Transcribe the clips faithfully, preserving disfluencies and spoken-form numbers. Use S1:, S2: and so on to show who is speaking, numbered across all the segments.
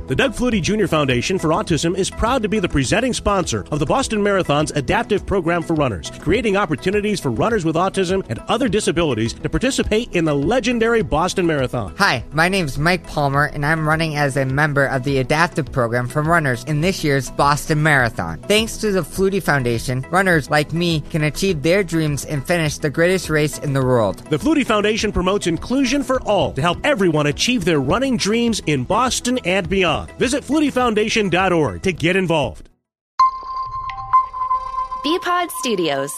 S1: The Doug Flutie Junior Foundation for Autism is proud to be the presenting sponsor of the Boston Marathon's adaptive program for runners, creating opportunities for runners with autism and other disabilities to participate in the legendary Boston Marathon.
S2: Hi, my name is Mike Palmer, and I'm running as a member of the adaptive program for runners in this year's Boston Marathon. Thanks to the Flutie Foundation, runners like me can achieve their dreams and finish the greatest race in the world.
S1: The Flutie Foundation promotes inclusion for all to help everyone achieve their running dreams in Boston and beyond. Visit flutie foundation dot org to get involved.
S3: B-Pod Studios.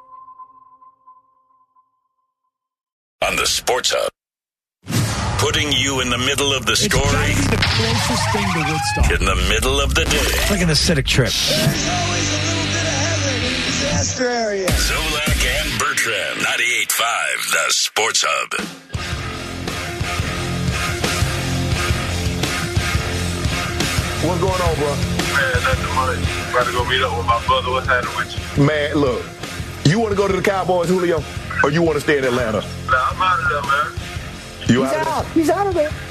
S4: On the Sports Hub. Putting you in the middle of the
S5: It's
S4: story.
S5: gotta be the closest thing to Woodstock.
S4: In the middle of the day.
S6: It's like an acidic trip.
S7: There's always a little bit of heaven in the disaster area.
S4: Zolak and Bertrand. ninety-eight point five, the Sports Hub.
S8: What's going on, bro?
S9: Man, nothing much. About to go meet up with my brother. What's happening with you?
S8: Man, look, you want to go to the Cowboys, Julio, or you want to stay in Atlanta?
S9: Nah, I'm out of there, man.
S8: You
S7: He's
S8: out?
S7: out. He's out of there.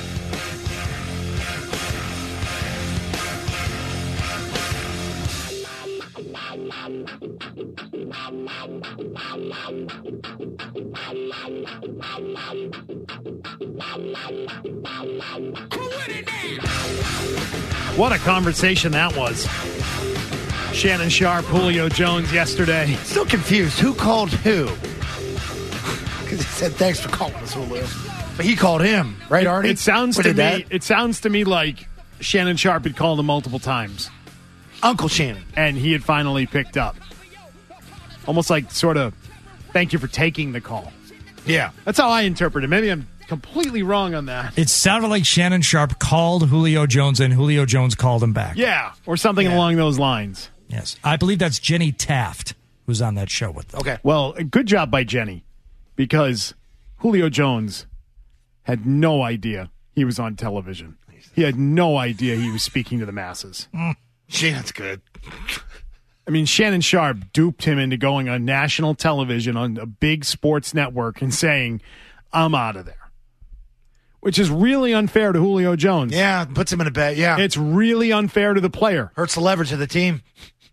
S5: What a conversation that was. Shannon Sharpe, Julio Jones yesterday.
S6: Still confused. Who called who? Because he said, thanks for calling us, Julio. But he called him, right, Artie?
S5: It sounds
S6: What
S5: to
S6: did
S5: me.
S6: that?
S5: It sounds to me like Shannon Sharpe had called him multiple times,
S6: Uncle Shannon.
S5: and he had finally picked up. Almost like sort of, thank you for taking the call.
S6: Yeah.
S5: That's how I interpret it. Maybe I'm completely wrong on that.
S10: It sounded like Shannon Sharpe called Julio Jones, and Julio Jones called him back.
S5: Yeah, or something
S6: Yeah.
S5: along those lines.
S10: Yes. I believe that's Jenny Taft who's on that show with them.
S6: Okay.
S5: Well, good job by Jenny, because Julio Jones had no idea he was on television. He had no idea he was speaking to the masses.
S6: Shannon's good.
S5: I mean, Shannon Sharpe duped him into going on national television on a big sports network and saying, I'm out of there, which is really unfair to Julio Jones.
S6: Yeah, puts him in a bed. Yeah.
S5: It's really unfair to the player.
S6: Hurts the leverage of the team.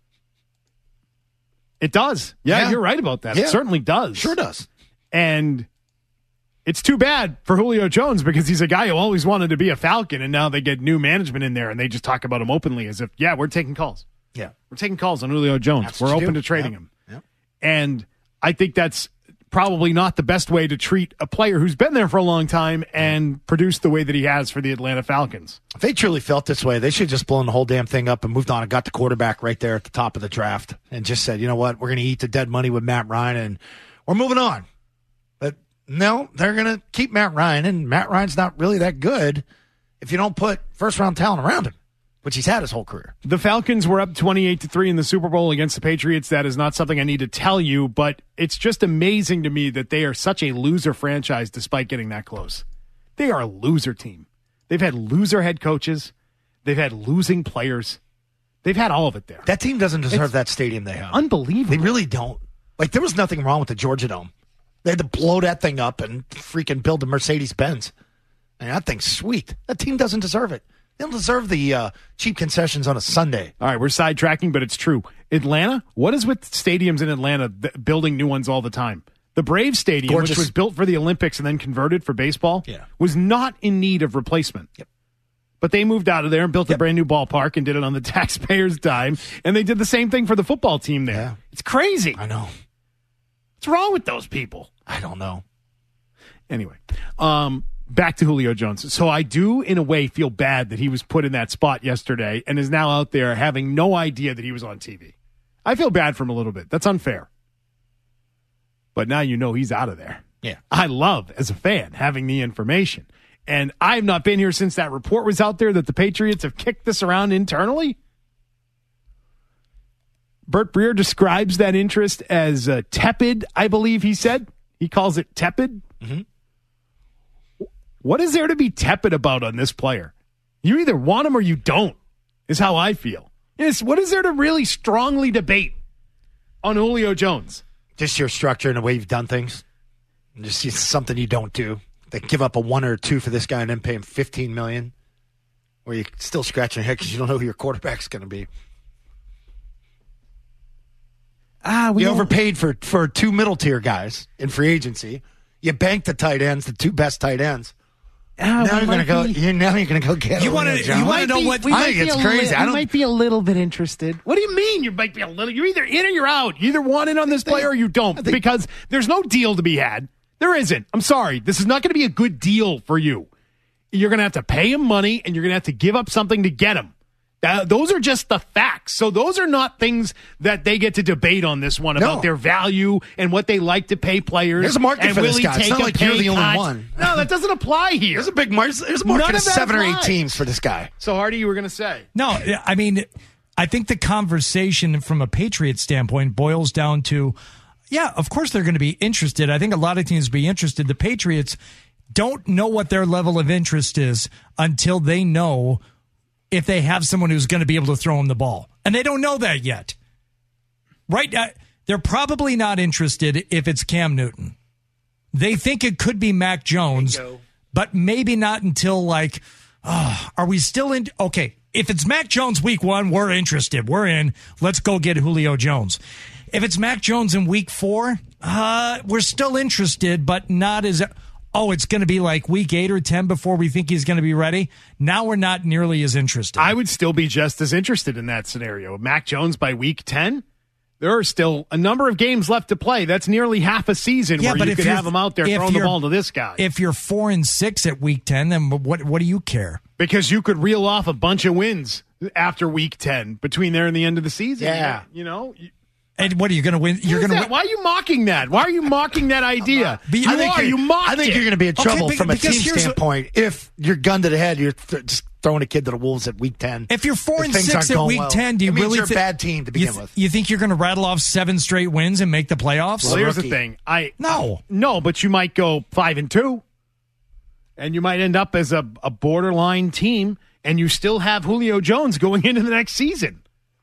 S5: It does. Yeah,
S6: Yeah.
S5: you're right about that.
S6: Yeah.
S5: It certainly does.
S6: Sure does.
S5: And it's too bad for Julio Jones, because he's a guy who always wanted to be a Falcon, and now they get new management in there and they just talk about him openly as if, yeah, we're taking calls.
S6: Yeah.
S5: We're taking calls on Julio Jones.
S6: That's
S5: We're
S6: what you
S5: open
S6: do.
S5: to trading
S6: Yep.
S5: him.
S6: Yep.
S5: And I think that's probably not the best way to treat a player who's been there for a long time and produced the way that he has for the Atlanta Falcons.
S6: If they truly felt this way, they should have just blown the whole damn thing up and moved on and got the quarterback right there at the top of the draft and just said, you know what, we're going to eat the dead money with Matt Ryan and we're moving on. But no, they're going to keep Matt Ryan, and Matt Ryan's not really that good if you don't put first-round talent around him, which he's had his whole career.
S5: The Falcons were up twenty-eight to three in the Super Bowl against the Patriots. That is not something I need to tell you, but it's just amazing to me that they are such a loser franchise despite getting that close. They are a loser team. They've had loser head coaches. They've had losing players. They've had all of it there.
S6: That team doesn't deserve
S5: It's
S6: that stadium they have.
S5: Unbelievable.
S6: They really don't. Like, there was nothing wrong with the Georgia Dome. They had to blow that thing up and freaking build a Mercedes-Benz. And that thing's sweet. That team doesn't deserve it. They don't deserve the uh, cheap concessions on a Sunday.
S5: All right, we're sidetracking, but it's true. Atlanta, what is with stadiums in Atlanta th- building new ones all the time? The Braves Stadium,
S6: Gorgeous.
S5: which was built for the Olympics and then converted for baseball,
S6: Yeah.
S5: was not in need of replacement.
S6: Yep.
S5: But they moved out of there and built
S6: Yep.
S5: a brand new ballpark and did it on the taxpayers' dime, and they did the same thing for the football team there.
S6: Yeah.
S5: It's crazy.
S6: I know.
S5: What's wrong with those people?
S6: I don't know.
S5: Anyway, um, back to Julio Jones. So I do, in a way, feel bad that he was put in that spot yesterday and is now out there having no idea that he was on T V. I feel bad for him a little bit. That's unfair. But now you know he's out of there.
S6: Yeah.
S5: I love, as a fan, having the information. And I've not been here since that report was out there that the Patriots have kicked this around internally. Bert Breer describes that interest as uh, tepid, I believe he said. He calls it tepid.
S6: Mm-hmm.
S5: What is there to be tepid about on this player? You either want him or you don't, is how I feel. Yes, what is there to really strongly debate on Julio Jones?
S6: Just your structure and the way you've done things. And just it's something you don't do. They give up a one or a two for this guy and then pay him fifteen million dollars. where you're still scratching your head because you don't know who your quarterback's going to be.
S5: Ah, we
S6: you
S5: don't...
S6: overpaid for, for two middle tier guys in free agency. You banked the tight ends, the two best tight ends.
S5: Ah,
S6: now you're going to go.
S5: Be...
S6: You're, now you're going to go get.
S10: You want to? You want to know what?
S6: I think it's crazy.
S5: Li-
S6: I don't.
S5: might be a little bit interested. What do you mean? You might be a little. You're either in or you're out. You either want in on this player or you don't, think... because there's no deal to be had. There isn't. I'm sorry. This is not going to be a good deal for you. You're going to have to pay him money, and you're going to have to give up something to get him. Uh, those are just the facts. So those are not things that they get to debate on this one about no. their value and what they like to pay players.
S6: There's a market
S5: and
S6: for
S5: will
S6: this guy. It's not like you're the
S5: cut?
S6: only one.
S5: No, that doesn't apply here.
S6: There's a big market. There's a market of seven applies. or eight teams for this guy.
S5: So, Hardy, you were going to say?
S10: No, I mean, I think the conversation from a Patriots standpoint boils down to, yeah, of course they're going to be interested. I think a lot of teams will be interested. The Patriots don't know what their level of interest is until they know if they have someone who's going to be able to throw them the ball. And they don't know that yet. Right? Uh, they're probably not interested if it's Cam Newton. They think it could be Mac Jones, but maybe not until like, oh, are we still in? Okay, if it's Mac Jones week one, we're interested. We're in. Let's go get Julio Jones. If it's Mac Jones in week four, uh, we're still interested, but not as... Oh, it's going to be like week eight or ten before we think he's going to be ready. Now we're not nearly as interested.
S5: I would still be just as interested in that scenario. Mac Jones by week ten, there are still a number of games left to play. That's nearly half a season
S10: yeah,
S5: where
S10: but
S5: you
S10: if
S5: could have him out there throwing the ball to this guy.
S10: If you're four and six at week ten, then what? What do you care?
S5: Because you could reel off a bunch of wins after week ten between there and the end of the season.
S6: Yeah,
S5: you know. You,
S10: And what are you going to win? You're going to win.
S5: Why are you mocking that? Why are you mocking that idea?
S6: But you
S5: I think
S6: are.
S5: You mocked
S6: I think
S5: it.
S6: you're going to be in trouble
S10: okay,
S6: from a team standpoint
S10: a,
S6: if you're gun to the head. You're th- just throwing a kid to the wolves at week ten.
S10: If you're four and six at week well, ten, do you
S6: it means
S10: really
S6: you're
S10: th-
S6: a bad team to begin
S10: you th-
S6: with?
S10: You think you're going to rattle off seven straight wins and make the playoffs?
S5: Well, here's the thing. I
S10: no,
S5: I, no, but you might go five and two, and you might end up as a, a borderline team, and you still have Julio Jones going into the next season.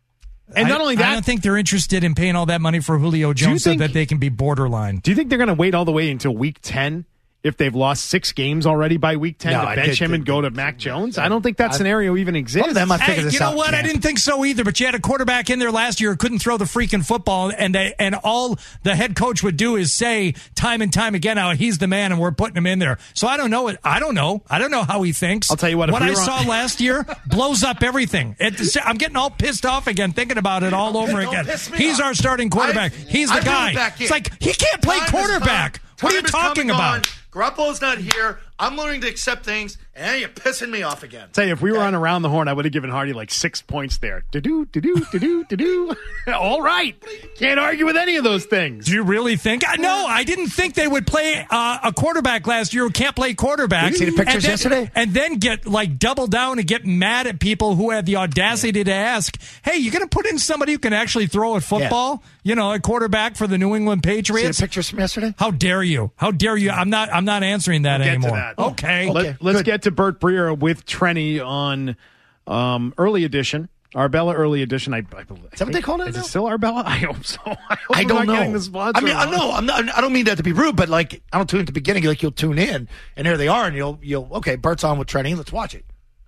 S5: And not
S10: I,
S5: only that,
S10: I don't think they're interested in paying all that money for Julio Jones
S5: think,
S10: so that they can be borderline.
S5: Do you think they're going to wait all the way until week ten if they've lost six games already by week ten
S6: no,
S5: to
S6: I
S5: bench
S6: did,
S5: him
S6: did,
S5: and go to
S6: did,
S5: Mac
S6: did,
S5: Jones?
S6: did,
S5: I don't think that
S6: I,
S5: scenario even exists.
S6: Them, I
S10: hey,
S6: this
S10: you know
S6: out
S10: what?
S6: camp.
S10: I didn't think so either, but you had a quarterback in there last year who couldn't throw the freaking football, and they, and all the head coach would do is say time and time again how he's the man and we're putting him in there. So I don't know. It. I don't know. I don't know how he thinks.
S5: I'll tell you what.
S10: What
S5: we
S10: I
S5: on-
S10: saw last year blows up everything. It, I'm getting all pissed off again thinking about it all over
S6: Don't
S10: again.
S6: off.
S10: He's our starting quarterback.
S6: I,
S10: He's the
S6: I
S10: guy. It's like he can't play
S6: Time
S10: quarterback. What are you talking about?
S6: On. Garoppolo's not here. I'm learning to accept things, and you're pissing me off again.
S5: Tell you, if we
S6: okay.
S5: were on Around the Horn, I would have given Hardy like six points there. Do-do, do-do, do-do, do-do. All right. Can't argue with any of those things.
S10: Do you really think? I, no, I didn't think they would play uh, a quarterback last year who can't play quarterback.
S6: Did you see the pictures
S10: and then,
S6: yesterday?
S10: And then get, like, double down and get mad at people who had the audacity yeah. to ask, hey, you're going to put in somebody who can actually throw a football? Yeah. You know, a quarterback for the New England Patriots?
S6: See the pictures from yesterday?
S10: How dare you? How dare you? I'm not I'm not answering that
S5: we'll
S10: anymore.
S5: That.
S10: Okay.
S5: Let,
S6: okay.
S5: Let's
S6: Good.
S5: get to Bert Breer with Trenny on um, early edition. Arbella early edition. I, I, I
S6: Is that what they call it?
S5: Is
S6: now?
S5: it still Arbella? I hope so. I, hope
S6: I don't
S5: I'm not
S6: know.
S5: Getting the sponsor
S6: I mean, I know. I'm not. I don't mean that to be rude, but like, I don't tune at the beginning. Like, you'll tune in, and here they are, and you'll you'll okay. Bert's on with Trenny. Let's watch it.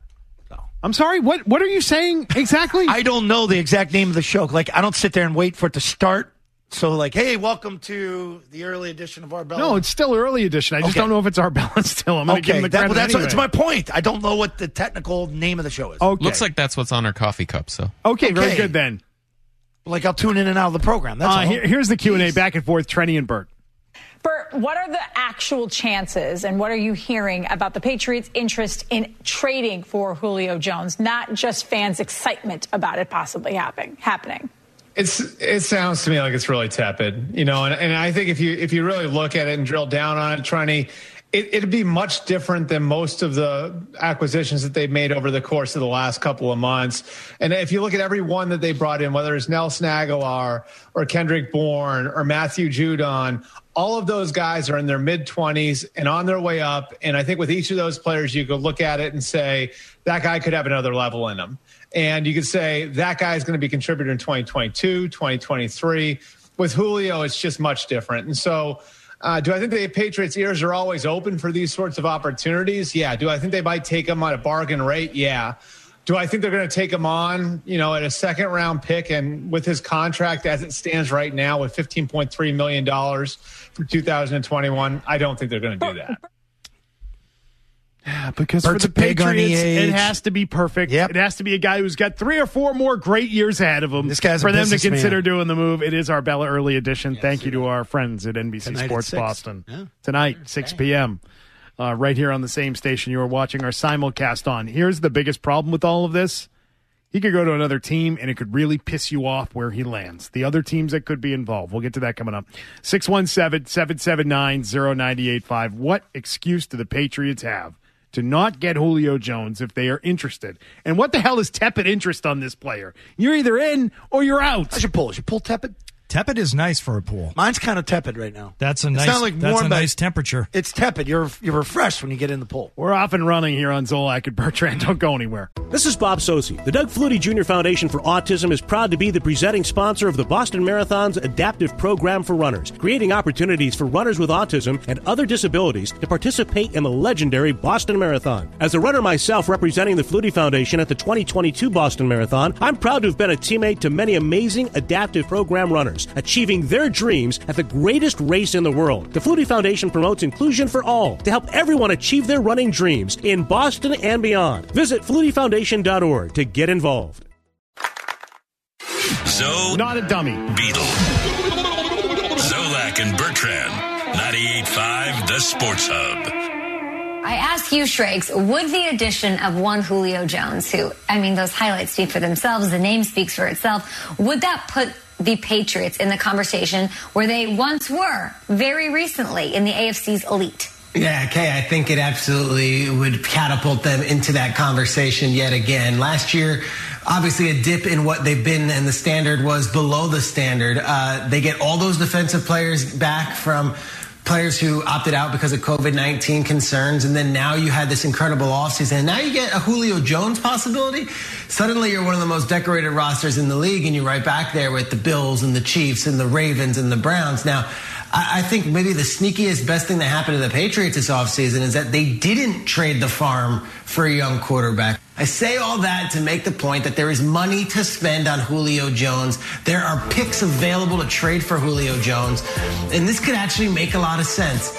S6: No.
S5: I'm sorry. What what are you saying exactly?
S6: I don't know the exact name of the show. Like, I don't sit there and wait for it to start. So, like, hey, welcome to the early edition of Arbella.
S5: No, it's still early edition. I just
S6: okay.
S5: don't know if it's Arbella still. I'm going to
S6: okay.
S5: give him the
S6: that,
S5: credit
S6: well, that's,
S5: anyway.
S6: that's my point. I don't know what the technical name of the show is.
S5: Okay.
S3: Looks like that's what's on our coffee cup. So
S5: okay, very
S6: Okay.
S5: good then.
S6: Like, I'll tune in and out of the program. That's
S5: Uh,
S6: all.
S5: here, here's the Q and A back and forth. Trenny and Bert.
S11: Bert, what are the actual chances and what are you hearing about the Patriots' interest in trading for Julio Jones, not just fans' excitement about it possibly happening? happening?
S12: It's it sounds to me like it's really tepid, you know, and, and I think if you if you really look at it and drill down on it, Trenny, it, it'd be much different than most of the acquisitions that they've made over the course of the last couple of months. And if you look at every one that they brought in, whether it's Nelson Aguilar or Kendrick Bourne or Matthew Judon, all of those guys are in their mid-twenties and on their way up. And I think with each of those players, you could look at it and say, that guy could have another level in him. And you could say that guy is going to be a contributor in twenty twenty-two, twenty twenty-three. With Julio, it's just much different. And so Uh, do I think the Patriots' ears are always open for these sorts of opportunities? Yeah. Do I think they might take them at a bargain rate? Yeah. Do I think they're going to take him on, you know, at a second round pick and with his contract as it stands right now with fifteen point three million dollars for two thousand twenty-one? I don't think they're going to do that.
S5: Yeah, because
S6: Bert's
S5: for the
S6: a pig on the
S5: Patriots,
S6: age.
S5: it has to be perfect.
S6: Yep.
S5: It has to be a guy who's got three or four more great years ahead of him
S6: This guy's a
S5: for them to
S6: businessman.
S5: consider doing the move. It is our Bella Early Edition.
S6: Yes,
S5: Thank you to
S6: it is.
S5: our friends at N B C
S6: Tonight at
S5: Sports
S6: six.
S5: Boston.
S6: Yeah.
S5: Tonight, six p.m., uh, right here on the same station you are watching our simulcast on. Here's the biggest problem with all of this. He could go to another team, and it could really piss you off where he lands. The other teams that could be involved. We'll get to that coming up. six one seven, seven seven nine, zero nine eight five. What excuse do the Patriots have to not get Julio Jones if they are interested? And what the hell is tepid interest on this player? You're either in or you're out.
S6: How's your pull? Is your pull tepid?
S10: Tepid is nice for a pool.
S6: Mine's kind of tepid right now.
S10: That's a
S6: It's
S10: nice.
S6: not like
S10: that's
S6: warm,
S10: a
S6: but
S10: nice temperature.
S6: It's tepid. You're you're refreshed when you get in the pool.
S5: We're off and running here on Zolak and Bertrand. Don't go anywhere.
S1: This is Bob Sosi. The Doug Flutie Junior Foundation for Autism is proud to be the presenting sponsor of the Boston Marathon's adaptive program for runners, creating opportunities for runners with autism and other disabilities to participate in the legendary Boston Marathon. As a runner myself representing the Flutie Foundation at the twenty twenty-two Boston Marathon, I'm proud to have been a teammate to many amazing adaptive program runners, achieving their dreams at the greatest race in the world. The Flutie Foundation promotes inclusion for all to help everyone achieve their running dreams in Boston and beyond. Visit flutie foundation dot org to get involved.
S4: So
S5: Not a dummy.
S4: Beetle. Zolak and Bertrand. ninety-eight point five The Sports Hub.
S13: I ask you, Shrakes, would the addition of one Julio Jones, who, I mean, those highlights speak for themselves, the name speaks for itself, would that put the Patriots in the conversation where they once were very recently in the A F C's elite?
S14: Yeah, Kay, I think it absolutely would catapult them into that conversation yet again. Last year, obviously a dip in what they've been, and the standard was below the standard. Uh, they get all those defensive players back from players who opted out because of COVID nineteen concerns, and then now you had this incredible offseason, and now you get a Julio Jones possibility. Suddenly you're one of the most decorated rosters in the league, and you're right back there with the Bills and the Chiefs and the Ravens and the Browns. Now, I think maybe the sneakiest, best thing that happened to the Patriots this offseason is that they didn't trade the farm for a young quarterback. I say all that to make the point that there is money to spend on Julio Jones. There are picks available to trade for Julio Jones, and this could actually make a lot of sense.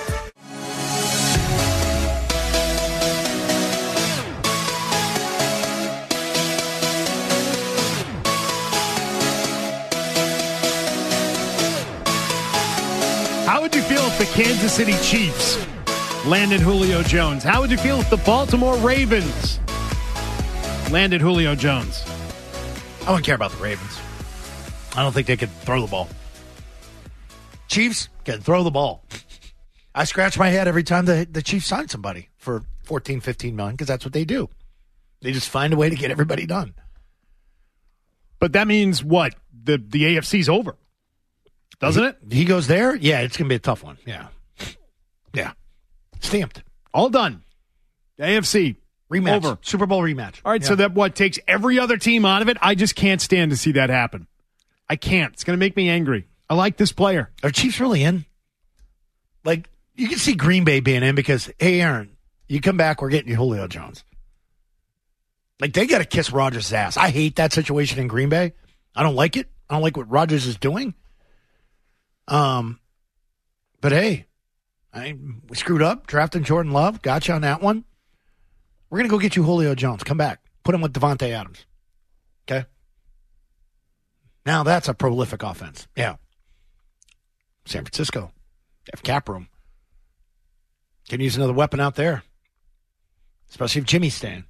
S5: How would you feel if the Kansas City Chiefs landed Julio Jones? How would you feel if the Baltimore Ravens landed Julio Jones?
S6: I wouldn't care about the Ravens. I don't think they could throw the ball. Chiefs can throw the ball. I scratch my head every time the, the Chiefs sign somebody for fourteen, fifteen million because that's what they do. They just find a way to get everybody done.
S5: But that means what? The the A F C's over, doesn't
S6: he,
S5: it?
S6: He goes there? Yeah, it's going to be a tough one. Yeah. Yeah. Stamped.
S5: All done. A F C.
S6: Rematch.
S5: Over.
S6: Super Bowl rematch.
S5: All right,
S6: yeah.
S5: so that what takes every other team out of it? I just can't stand to see that happen. I can't. It's going to make me angry. I like this player.
S6: Are Chiefs really in? Like, you can see Green Bay being in because, hey, Aaron, you come back, we're getting you Julio Jones. Like, they got to kiss Rodgers' ass. I hate that situation in Green Bay. I don't like it. I don't like what Rodgers is doing. Um, But, hey, I, we screwed up drafting Jordan Love. Got you on that one. We're going to go get you Julio Jones. Come back. Put him with Devontae Adams. Okay? Now that's a prolific offense. Yeah. San Francisco. They have cap room. Can use another weapon out there. Especially if Jimmy's staying.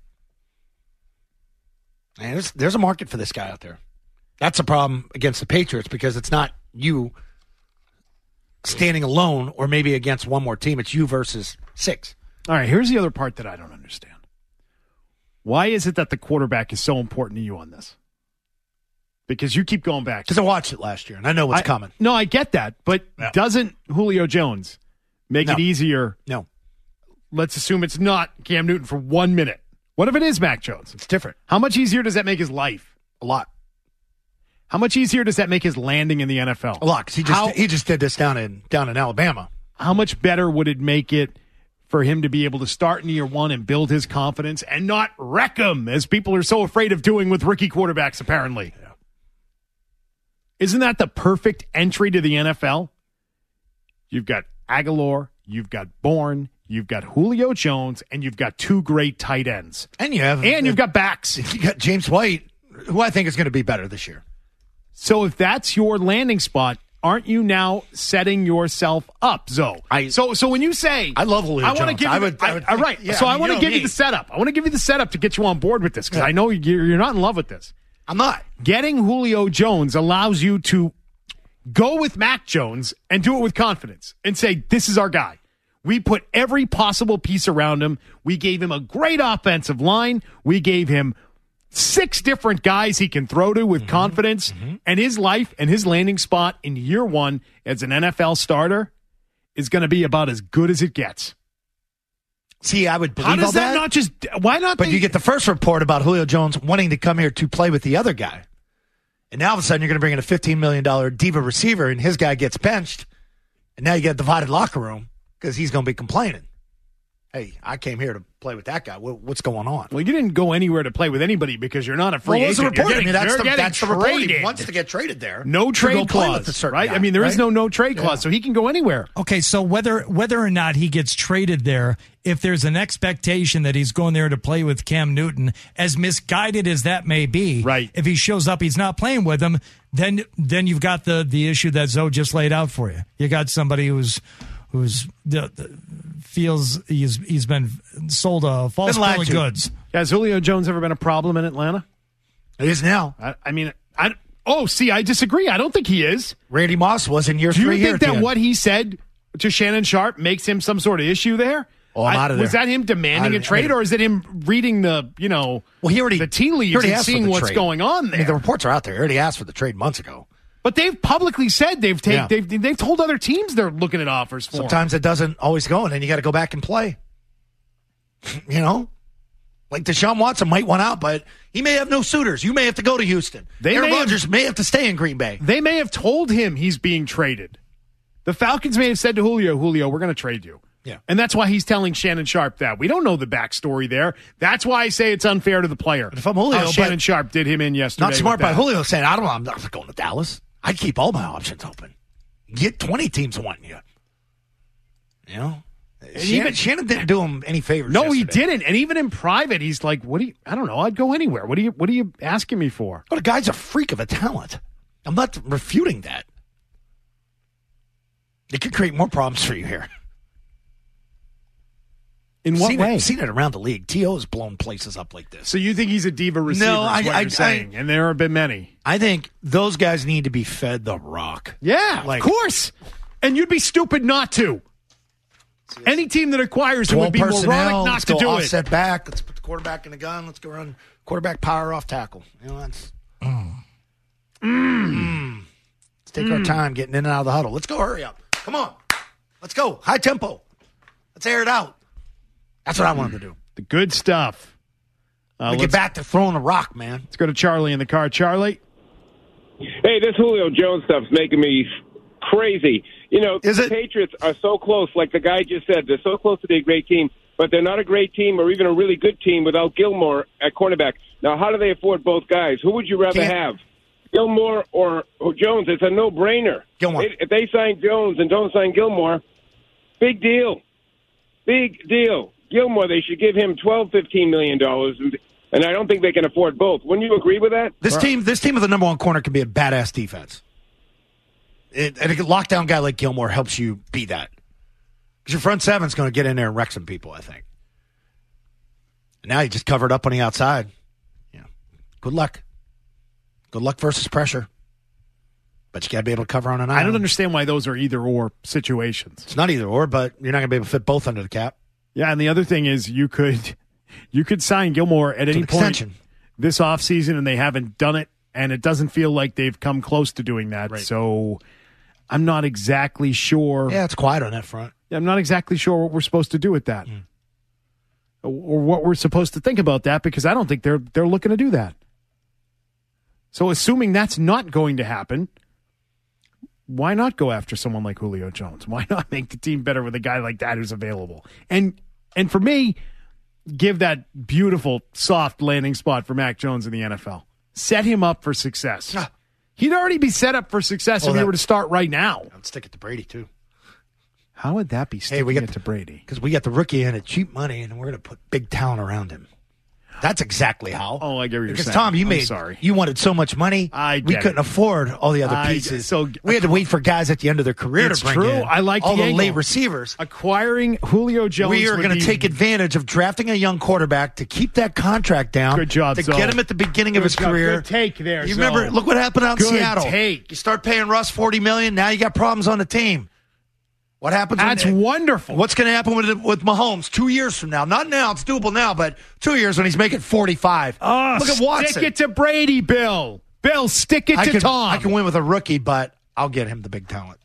S6: And there's, there's a market for this guy out there. That's a problem against the Patriots because it's not you standing alone or maybe against one more team. It's you versus six.
S5: All right, here's the other part that I don't understand. Why is it that the quarterback is so important to you on this? Because you keep going back.
S6: Because I watched it last year, and I know what's
S5: I,
S6: coming.
S5: No, I get that. But
S6: no.
S5: Doesn't Julio Jones make
S6: no.
S5: it easier?
S6: No.
S5: Let's assume it's not Cam Newton for one minute. What if it is Mac Jones?
S6: It's different.
S5: How much easier does that make his life?
S6: A lot.
S5: How much easier does that make his landing in the N F L?
S6: A lot, because he just,
S5: how,
S6: he just did this down in, down in Alabama.
S5: how much better would it make it for him to be able to start in year one and build his confidence and not wreck him, as people are so afraid of doing with rookie quarterbacks, apparently? Yeah. Isn't that the perfect entry to the N F L? You've got Aguilar, you've got Bourne, you've got Julio Jones, and you've got two great tight ends.
S6: And you have,
S5: and you've got backs.
S6: You got James White, who I think is going to be better this year.
S5: So if that's your landing spot, aren't you now setting yourself up, Zoe?
S6: I,
S5: so so when you say
S6: I love Julio
S5: I want to
S6: Jones.
S5: give you
S6: I would,
S5: the,
S6: I would
S5: I,
S6: think,
S5: right.
S6: Yeah,
S5: so
S6: I,
S5: I,
S6: mean,
S5: want
S6: you
S5: to
S6: know
S5: give
S6: me.
S5: you the setup. I want to give you the setup to get you on board with this, because
S6: yeah.
S5: I know you're, you're not in love with this.
S6: I'm not.
S5: Getting Julio Jones allows you to go with Mac Jones and do it with confidence and say, this is our guy. We put every possible piece around him. We gave him a great offensive line. We gave him six different guys he can throw to with mm-hmm. confidence. Mm-hmm. And his life and his landing spot in year one as an N F L starter is going to be about as good as it gets.
S6: See, I would believe
S5: How does
S6: all
S5: that,
S6: that
S5: not just, why not?
S6: But
S5: they,
S6: you get the first report about Julio Jones wanting to come here to play with the other guy. And now all of a sudden you're going to bring in a fifteen million dollars diva receiver and his guy gets benched. And now you get a divided locker room because he's going to be complaining. Hey, I came here to play with that guy. What's going on?
S5: Well, you didn't go anywhere to play with anybody because you're not a free
S6: well,
S5: agent.
S6: You're
S5: getting,
S6: I mean, that's the, that's the report. He
S5: traded.
S6: wants to get traded there.
S5: No trade clause, right? Guy, I mean, there right? is no no trade clause, yeah. so he can go anywhere.
S10: Okay, so whether whether or not he gets traded there, if there's an expectation that he's going there to play with Cam Newton, as misguided as that may be,
S5: right?
S10: If he shows up, he's not playing with him, then then you've got the the issue that Zoe just laid out for you. You got somebody who's who's the, the, feels he's he's been sold a false bill of goods.
S5: Has Julio Jones ever been a problem in Atlanta?
S6: It is now.
S5: I, I mean, I oh, see, I disagree. I don't think he is.
S6: Randy Moss was in year
S5: Do
S6: three.
S5: Do you think that what he said to Shannon Sharp makes him some sort of issue there?
S6: Oh, I'm
S5: I,
S6: out of there.
S5: Was that him demanding a trade, I mean, or is it him reading the you know
S6: well, he already,
S5: the tea leaves and seeing what's
S6: trade.
S5: going on there?
S6: I mean, the reports are out there. He already asked for the trade months ago.
S5: But they've publicly said they've taken
S6: yeah.
S5: they've they've told other teams they're looking at offers for.
S6: Sometimes
S5: him.
S6: It doesn't always go, and then you got to go back and play. You know, like Deshaun Watson might want out, but he may have no suitors. You may have to go to Houston. They Aaron Rodgers may have to stay in Green Bay.
S5: They may have told him he's being traded. The Falcons may have said to Julio, Julio, we're going to trade you.
S6: Yeah,
S5: and that's why he's telling Shannon Sharp that. We don't know the backstory there. That's why I say it's unfair to the player.
S6: But if I'm Julio,
S5: How Shannon Sharp did him in yesterday.
S6: Not smart by Julio saying, I don't know, I'm not going to Dallas. I'd keep all my options open. Get twenty teams wanting you. You know? Shannon, even, Shannon didn't do him any favors.
S5: No,
S6: yesterday.
S5: he didn't. And even in private, he's like, "What do you? I don't know. I'd go anywhere. What are you? What are you asking me for?"
S6: But the guy's a freak of a talent. I'm not refuting that. It could create more problems for you here.
S5: In what
S6: seen
S5: way?
S6: It, seen it around the league. T O has blown places up like this.
S5: So you think he's a diva receiver?
S6: No,
S5: is
S6: I,
S5: what
S6: I,
S5: you're saying,
S6: I,
S5: and there have been many.
S6: I think those guys need to be fed the rock.
S5: Yeah,
S6: like,
S5: of course. And you'd be stupid not to. Any team that acquires him would be moronic not
S6: let's
S5: to
S6: go
S5: do
S6: offset
S5: it.
S6: back. Let's put the quarterback in the gun. Let's go run quarterback power off tackle. You know, that's. Mm. Mm. Let's take mm. our time getting in and out of the huddle. Let's go. Hurry up. Come on. Let's go. High tempo. Let's air it out. That's what I wanted to do.
S5: The good stuff.
S6: Uh, get back to throwing a rock, man.
S5: Let's go to Charlie in the car. Charlie?
S15: Hey, this Julio Jones stuff's making me crazy. You know,
S6: Is
S15: the
S6: it?
S15: Patriots are so close, like the guy just said. They're so close to be a great team, but they're not a great team or even a really good team without Gilmore at cornerback. Now, how do they afford both guys? Who would you rather
S6: Can't.
S15: have, Gilmore or, or Jones? It's a no-brainer.
S6: Gilmore.
S15: If, if they sign Jones and don't sign Gilmore, big deal. Big deal. Gilmore, they should give him twelve, fifteen million dollars, and, and I don't think they can afford both. Wouldn't you agree with that?
S6: This team, this team with the number one corner can be a badass defense. It, and a lockdown guy like Gilmore helps you be that. Because your front seven's going to get in there and wreck some people, I think. And now you just covered up on the outside. Yeah. Good luck. Good luck versus pressure. But you got to be able to cover on an island.
S5: I don't understand why those are either-or situations.
S6: It's not either-or, but you're not going to be able to fit both under the cap.
S5: Yeah, and the other thing is you could you could sign Gilmore at any point this offseason, and they haven't done it, and it doesn't feel like they've come close to doing that.
S6: Right.
S5: So I'm not exactly sure.
S6: Yeah, it's quiet on that front.
S5: I'm not exactly sure what we're supposed to do with that. Mm. Or what we're supposed to think about that, because I don't think they're they're looking to do that. So assuming that's not going to happen, why not go after someone like Julio Jones? Why not make the team better with a guy like that who's available? And and for me, give that beautiful, soft landing spot for Mac Jones in the N F L. Set him up for success. He'd already be set up for success
S6: Well,
S5: if he
S6: that-
S5: were to start right now.
S6: I'd stick it to Brady, too.
S5: How would that be sticking
S6: Hey, we got
S5: it to Brady?
S6: Because we got the rookie in at cheap money, and we're going to put big talent around him. That's exactly how.
S5: Oh, I get what you're
S6: because
S5: saying.
S6: Tom, you
S5: I'm
S6: made
S5: sorry.
S6: you wanted so much money.
S5: I
S6: we
S5: get
S6: couldn't
S5: it.
S6: afford all the other
S5: I-
S6: pieces.
S5: so-
S6: we had to wait for guys at the end of their career
S5: It's
S6: to bring
S5: true.
S6: in.
S5: I like
S6: all
S5: the
S6: the,
S5: angle.
S6: late receivers.
S5: Acquiring Julio Jones.
S6: We are
S5: would
S6: going to
S5: be-
S6: take advantage of drafting a young quarterback to keep that contract down.
S5: Good job,
S6: to
S5: Zoe.
S6: get him at the beginning of
S5: Good
S6: his
S5: job.
S6: career.
S5: Good take there,
S6: You
S5: Zoe.
S6: remember? Look what happened out in
S5: Good
S6: Seattle.
S5: take.
S6: You start paying Russ forty million dollars. Now you got problems on the team. What happens?
S5: That's
S6: when,
S5: wonderful.
S6: What's going to happen with with Mahomes two years from now? Not now; it's doable now, but two years when he's making forty-five.
S5: Oh,
S6: Look at Watson.
S5: Stick it to Brady, Bill. Bill, stick it
S6: I
S5: to
S6: can,
S5: Tom.
S6: I can win with a rookie, but I'll get him the big talent.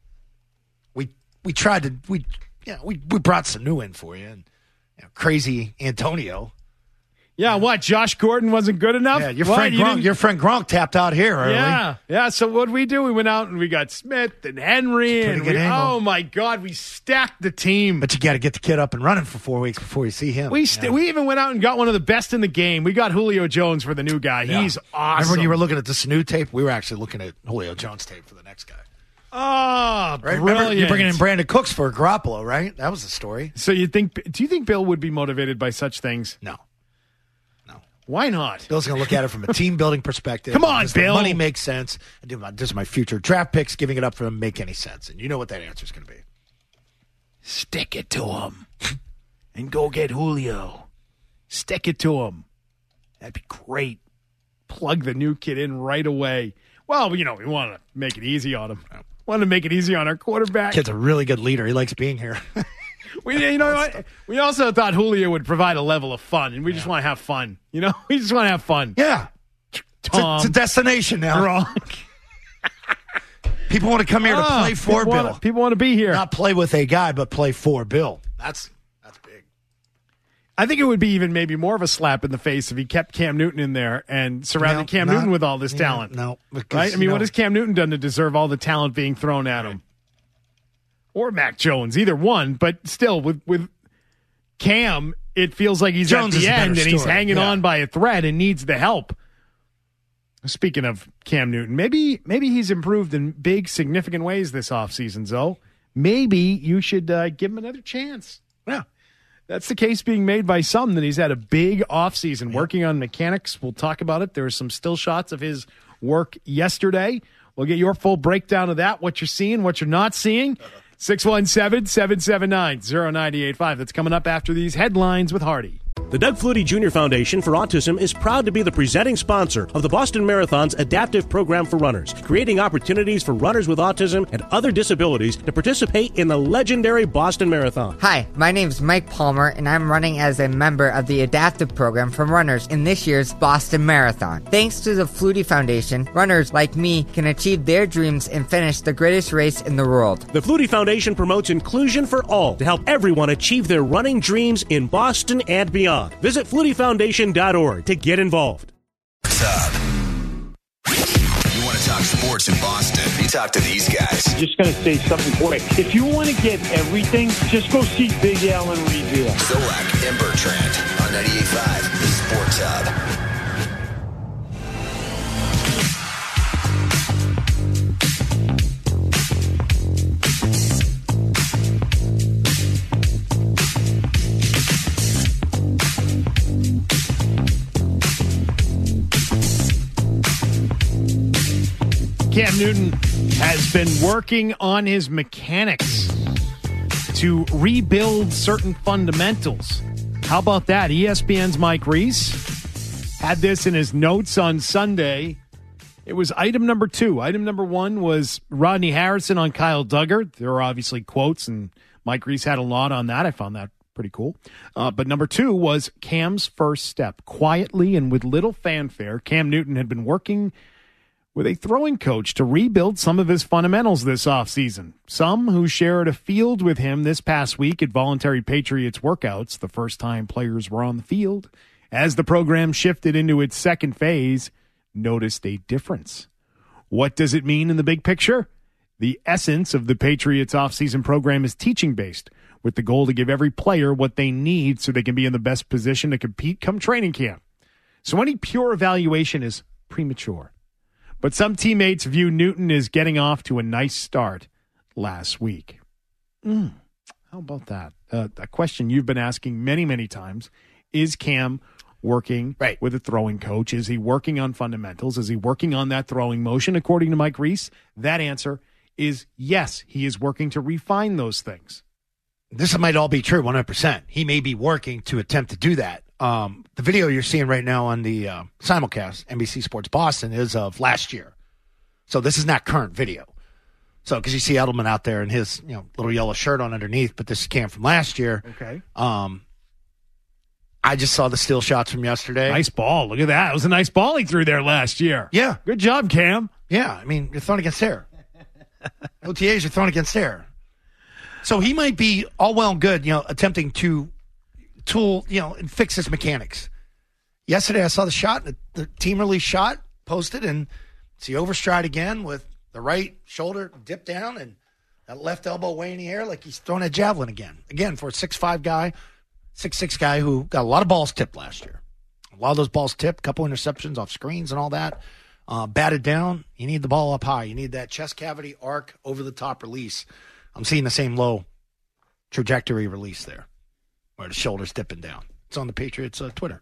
S6: We we tried to we yeah we we brought Sanu in for you and you know, crazy Antonio.
S5: Yeah, what? Josh Gordon wasn't good enough?
S6: Yeah, your
S5: What?
S6: friend
S5: You
S6: Gronk,
S5: didn't-
S6: your friend Gronk tapped out here early.
S5: Yeah, yeah. So what did we do? We went out and we got Smith and Henry,
S6: Pretty
S5: and
S6: good
S5: we,
S6: angle.
S5: oh my God, we stacked the team.
S6: But you got to get the kid up and running for four weeks before you see him.
S5: We st- we even went out and got one of the best in the game. We got Julio Jones for the new guy.
S6: Yeah.
S5: He's awesome.
S6: Remember when you were looking at the Sanu tape? We were actually looking at Julio Jones tape for the next guy.
S5: Oh,
S6: Right?
S5: brilliant!
S6: Remember you're bringing in Brandon Cooks for Garoppolo, right? That was the story.
S5: So you think? Do you think Bill would be motivated by such things?
S6: No.
S5: Why not?
S6: Bill's going to look at it from a team building perspective.
S5: Come on,
S6: Does the
S5: Bill.
S6: money makes sense. And do my, does my future draft picks giving it up for them make any sense? And you know what that answer is going to be.
S5: Stick it to him and go get Julio. Stick it to him. That'd be great. Plug the new kid in right away. Well, you know, we want to make it easy on him. Want to make it easy on our quarterback.
S6: Kid's a really good leader. He likes being here.
S5: We, you know what? We also thought Julio would provide a level of fun, and we just want to have fun. You know, we just want to have fun.
S6: Yeah.
S5: Tom,
S6: It's a, it's a destination now.
S5: wrong.
S6: People want to come here to
S5: Ah,
S6: play for
S5: people
S6: Bill.
S5: wanna- people want to be here.
S6: Not play with a guy, but play for Bill. That's that's big.
S5: I think it would be even maybe more of a slap in the face if he kept Cam Newton in there and surrounded
S6: No,
S5: Cam
S6: not-
S5: Newton with all this
S6: yeah,
S5: talent.
S6: no, because,
S5: right? I mean,
S6: you know-
S5: what has Cam Newton done to deserve all the talent being thrown at him? Or Mac Jones, either one, but still with with Cam, it feels like he's
S6: Jones
S5: at
S6: is
S5: the
S6: a better
S5: end and he's
S6: story,
S5: hanging
S6: yeah.
S5: on by a thread and needs the help. Speaking of Cam Newton, maybe maybe he's improved in big, significant ways this offseason, Zoe. Maybe you should uh, give him another chance. Yeah. That's the case being made by some, that he's had a big offseason working on mechanics. We'll talk about it. There are some still shots of his work yesterday. We'll get your full breakdown of that, what you're seeing, what you're not seeing. six one seven, seven seven nine, zero nine eight five. That's coming up after these headlines with Hardy.
S1: The Doug Flutie Junior Foundation for Autism is proud to be the presenting sponsor of the Boston Marathon's adaptive program for runners, creating opportunities for runners with autism and other disabilities to participate in the legendary Boston Marathon.
S2: Hi, my name's Mike Palmer, and I'm running as a member of the adaptive program for runners in this year's Boston Marathon. Thanks to the Flutie Foundation, runners like me can achieve their dreams and finish the greatest race in the world.
S1: The Flutie Foundation promotes inclusion for all to help everyone achieve their running dreams in Boston and beyond. Visit flutie foundation dot org to get involved.
S16: What's up? You want to talk sports in Boston? You talk to these guys.
S17: Just going to say something quick. If you want to get everything, just go see Big Alan Revere.
S16: Zolak and Bertrand on ninety-eight point five, the Sports Hub.
S5: Cam Newton has been working on his mechanics to rebuild certain fundamentals. How about that? E S P N's Mike Reese had this in his notes on Sunday. It was item number two. Item number one was Rodney Harrison on Kyle Duggar. There are obviously quotes, and Mike Reese had a lot on that. I found that pretty cool. Uh, but number two was Cam's first step. Quietly and with little fanfare, Cam Newton had been working with a throwing coach to rebuild some of his fundamentals this offseason. Some who shared a field with him this past week at Voluntary Patriots workouts, the first time players were on the field, as the program shifted into its second phase, noticed a difference. What does it mean in the big picture? The essence of the Patriots offseason program is teaching-based, with the goal to give every player what they need so they can be in the best position to compete come training camp. So any pure evaluation is premature. But some teammates view Newton as getting off to a nice start last week. Mm, how about that? Uh, a question you've been asking many, many times. Is Cam working right. with a throwing coach? Is he working on fundamentals? Is he working on that throwing motion? According to Mike Reese, that answer is yes, he is working to refine those things.
S6: This might all be true, one hundred percent. He may be working to attempt to do that. Um, the video you're seeing right now on the uh, simulcast, N B C Sports Boston, is of last year. So this is not current video. So because you see Edelman out there in his you know little yellow shirt on underneath, but this is Cam from last year.
S5: Okay.
S6: Um, I just saw the still shots from yesterday.
S5: Nice ball. Look at that. It was a nice ball he threw there last year.
S6: Yeah.
S5: Good job, Cam.
S6: Yeah. I mean, you're throwing against air. O T As are thrown against air. So he might be all well and good, you know, attempting to tool, you know, and fix his mechanics. Yesterday I saw the shot, the, the team release shot posted, and it's the overstride again with the right shoulder dipped down and that left elbow way in the air like he's throwing a javelin again. Again, for a six five guy, six six guy who got a lot of balls tipped last year. A lot of those balls tipped, a couple interceptions off screens and all that. Uh, batted down, you need the ball up high. You need that chest cavity arc over the top release. I'm seeing the same low trajectory release there where the shoulder's dipping down. It's on the Patriots' uh, Twitter.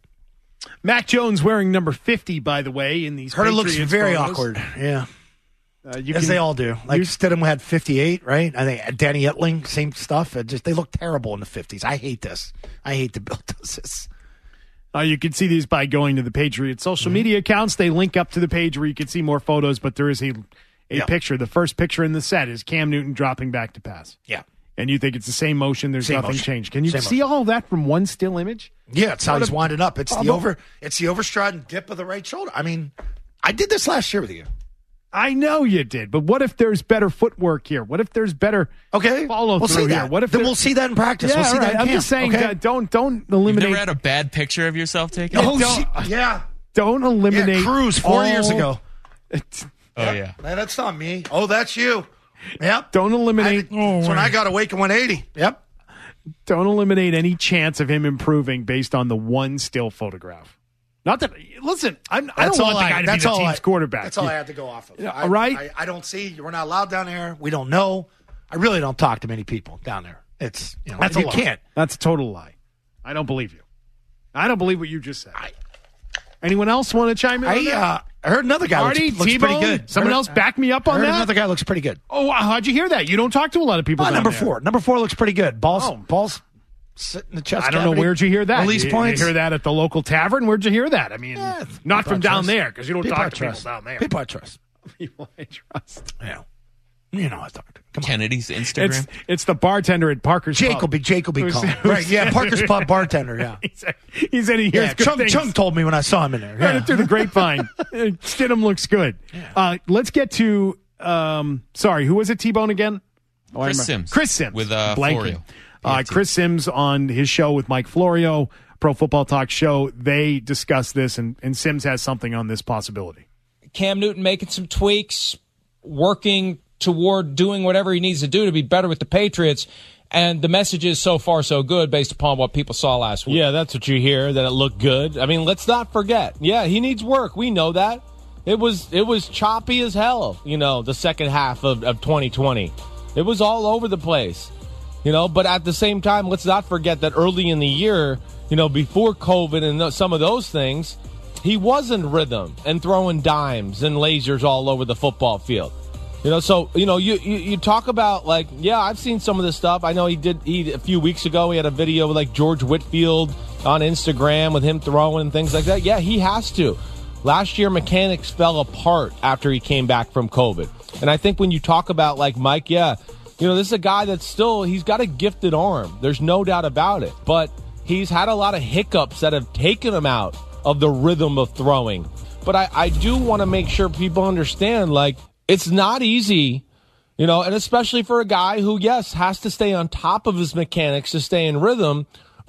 S5: Mac Jones wearing number fifty, by the way, in these
S6: Heard
S5: Patriots
S6: it looks very
S5: photos.
S6: awkward. Yeah.
S5: Uh, you
S6: As
S5: can,
S6: they all do. Like
S5: you,
S6: Stidham had fifty-eight, right? I think Danny Etling, same stuff. It just They look terrible in the fifties. I hate this. I hate the Bill does this.
S5: Uh, you can see these by going to the Patriots social mm-hmm. media accounts. They link up to the page where you can see more photos, but there is a, a
S6: yeah.
S5: picture. The first picture in the set is Cam Newton dropping back to pass.
S6: Yeah.
S5: And you think it's the same motion. There's
S6: same
S5: nothing
S6: motion.
S5: changed. Can you
S6: same
S5: see
S6: motion.
S5: all of that from one still image?
S6: Yeah, it's how
S5: what
S6: he's
S5: a,
S6: winding up. It's
S5: oh,
S6: the over. It's the overstride and dip of the right shoulder. I mean, I did this last year with you.
S5: I know you did, but what if there's better footwork here? What if there's better
S6: okay
S5: follow
S6: we'll
S5: through
S6: see
S5: here?
S6: That.
S5: What if
S6: then we'll see that in practice?
S5: Yeah,
S6: we'll see
S5: right.
S6: that in
S5: I'm
S6: camp.
S5: just saying,
S6: okay?
S5: uh, don't don't eliminate.
S3: You've never had a bad picture of yourself taken?
S6: Oh,
S5: don't,
S6: yeah.
S5: Don't eliminate.
S6: Yeah, Cruz four
S5: all,
S6: years ago.
S3: Oh
S6: yep.
S3: yeah,
S6: Man, that's not me. Oh, that's you. Yep.
S5: Don't eliminate.
S6: I, that's when I got awake in one eighty. Yep.
S5: Don't eliminate any chance of him improving based on the one still photograph. Not that. Listen, I'm, I don't want the guy I, to be the team's
S6: I,
S5: quarterback.
S6: That's all I had to go off of.
S5: Yeah,
S6: I,
S5: right?
S6: I, I don't see. We're not allowed down there. We don't know. I really don't talk to many people down there. It's you know,
S5: that's
S6: you
S5: a lie.
S6: can't.
S5: That's a total lie. I don't believe you. I don't believe what you just said. I, Anyone else want to chime in?
S6: I,
S5: on that?
S6: uh, I heard another guy
S5: Marty,
S6: looks, looks
S5: T-Bone?
S6: pretty good.
S5: Someone
S6: heard,
S5: else back me up on
S6: I heard
S5: that?
S6: Another guy looks pretty good.
S5: Oh, how'd you hear that? You don't talk to a lot of people.
S6: Oh,
S5: down
S6: number
S5: there.
S6: four. Number four looks pretty good. Balls.
S5: Oh.
S6: Balls. Sit in the chest.
S5: I don't
S6: cavity.
S5: know. Where'd you hear that?
S6: Release
S5: you,
S6: points.
S5: You hear that at the local tavern? Where'd you hear that? I mean,
S6: yeah,
S5: not from down
S6: trust.
S5: there because you don't
S6: people
S5: talk
S6: I
S5: to
S6: trust.
S5: people down there.
S6: People I trust.
S5: People I trust.
S6: Yeah. You know I talk to. Come
S3: Kennedy's Instagram.
S5: It's, it's the bartender at Parker's
S6: Jake
S5: Pub.
S6: will be Jake will be
S5: Who's-
S6: calling.
S5: who's-
S6: Right? Yeah, Parker's Pub bartender. Yeah.
S5: he said he, said he hears
S6: Yeah,
S5: good
S6: Chung,
S5: things.
S6: Chung told me when I saw him in there.
S5: Heard
S6: Yeah.
S5: it through the grapevine. Uh, Stidham looks good.
S6: Yeah.
S5: Uh, let's get to. Um, sorry, who was it? T-Bone again? Oh, I
S3: Chris
S5: remember.
S3: Sims.
S5: Chris Sims
S3: With, uh,
S5: Blanking.
S3: Florio.
S5: Uh, Chris Sims on his show with Mike Florio, Pro Football Talk show. They discuss this, and, and Sims has something on this possibility.
S18: Cam Newton making some tweaks, working toward doing whatever he needs to do to be better with the Patriots. And the message is so far so good based upon what people saw last week.
S19: Yeah, that's what you hear, that it looked good. I mean, let's not forget. Yeah, he needs work. We know that. It was it was choppy as hell, you know, the second half of, of twenty twenty. It was all over the place. You know, but at the same time, let's not forget that early in the year, you know, before COVID and th- some of those things, he was in rhythm and throwing dimes and lasers all over the football field. You know, so, you know, you, you, you talk about, like, yeah, I've seen some of this stuff. I know he did, he, a few weeks ago, he had a video with, like, George Whitfield on Instagram with him throwing and things like that. Yeah, he has to. Last year, mechanics fell apart after he came back from COVID. And I think when you talk about, like, Mike, yeah, you know, this is a guy that's still, he's got a gifted arm. There's no doubt about it. But he's had a lot of hiccups that have taken him out of the rhythm of throwing. But I, I do want to make sure people understand, like, it's not easy, you know, and especially for a guy who, yes, has to stay on top of his mechanics to stay in rhythm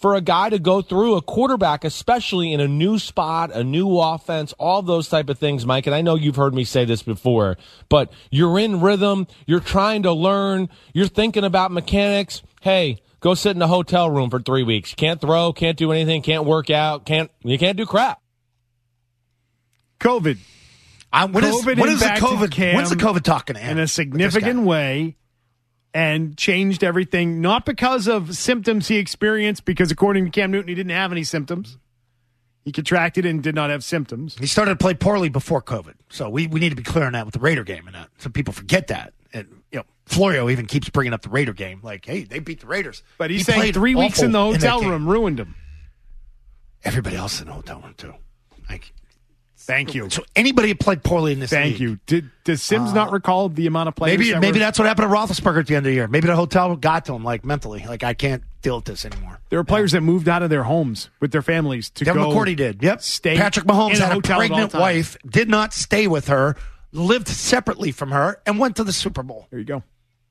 S19: for a guy to go through, a quarterback, especially in a new spot, a new offense, all those type of things, Mike. And I know you've heard me say this before, but you're in rhythm. You're trying to learn. You're thinking about mechanics. Hey, go sit in a hotel room for three weeks. Can't throw, can't do anything, can't work out, can't you can't do crap.
S5: COVID.
S6: Uh, when is,
S5: COVID
S6: when is the
S5: impacted
S6: COVID?
S5: Cam
S6: When's the COVID talk going to end?
S5: in a significant way, and changed everything, not because of symptoms he experienced, because according to Cam Newton, he didn't have any symptoms. He contracted and did not have symptoms.
S6: He started to play poorly before COVID. So we, we need to be clear on that with the Raider game. And that. Some people forget that. And, you know, Florio even keeps bringing up the Raider game. Like, hey, they beat the Raiders.
S5: But he's
S6: he
S5: saying three weeks in the hotel in room ruined him.
S6: Everybody else in the hotel room, too. Like,
S5: Thank you.
S6: So anybody who played poorly in this
S5: Thank
S6: league.
S5: you. Did Does Sims
S6: Uh,
S5: not recall the amount of players?
S6: Maybe
S5: that
S6: maybe
S5: were,
S6: that's what happened to Roethlisberger at the end of the year. Maybe the hotel got to him, like, mentally. Like, I can't deal with this anymore.
S5: There were players that moved out of their homes with their families to
S6: Devin
S5: go.
S6: McCourty did. Yep.
S5: Stay
S6: Patrick Mahomes
S5: in a
S6: had a
S5: hotel at all
S6: pregnant
S5: times.
S6: wife, did not stay with her, lived separately from her, and went to the Super Bowl.
S5: There you go.